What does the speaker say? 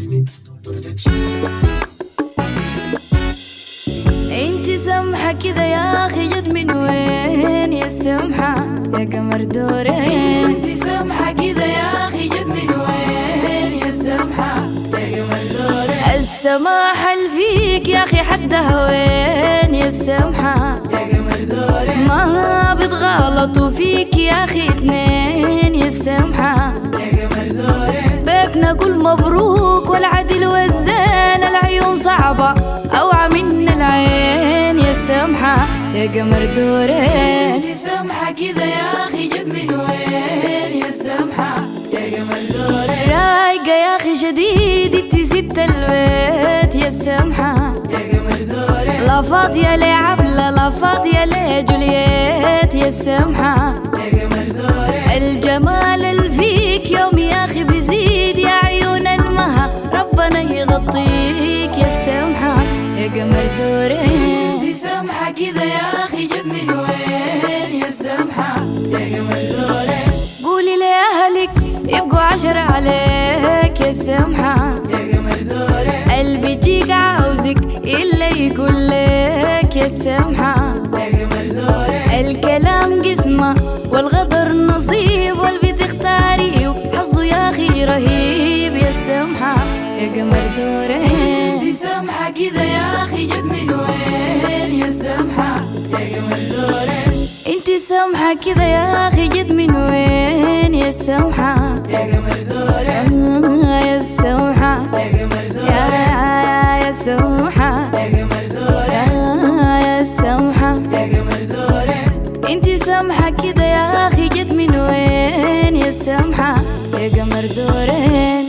انتي سمحة كذا يا اخي جد من وين يا سمحة يا قمر دورين. انتي سمحة كذا يا اخي جد من وين يا سمحة يا قمر دورين. السماحة اللي فيك يا اخي حدها وين يا سمحة يا قمر دورين. ما بتغلطوا فيك يا اخي اتنين يا سمحة يا قمر دورين. بيك نقول مبروك والعدل والزين، العيون صعبة اوعى من العين يا سمحة يا قمر دورين. انتي سمحة كذا يا اخي جد من وين يا سمحة يا قمر دورين. رايقة يا اخي شديد انتي ست البيت يا سمحة يا قمر دورين. لا فاضية لي عبلة لا فاضية لي جولييت يا سمحة يا قمر دورين. الجمال اللي فيك يوم يا اخي بيزيد يا عيون المها ربنا يغطيك يا سمحة يا قمر دورين. انتي سمحة كذا يا اخي جد من وين يا سمحة يا قمر دورين. قولي لأهلك يبقوا 10 عليك يا سمحة يا قمر دورين. قلبي يجيك عاوزك إلا يقول لك يا سمحة يا قمر دورين. الكلام قسمة والغدر نصيب واللي بتختاريه حظه يا اخي رهيب يا سمحة يا قمر دورين. انتي سمحة كذا يا اخي جد من وين يا سمحة يا قمر دورين. انتي سمحة كذا يا اخي جد من وين يا سمحة يا قمر دورين. يا سمحة يا قمر دورين. يا سمحة يا قمر دورين. يا سمحة يا قمر دورين. انتي سمحة كذا يا اخي جد من وين يا سمحة يا قمر دورين.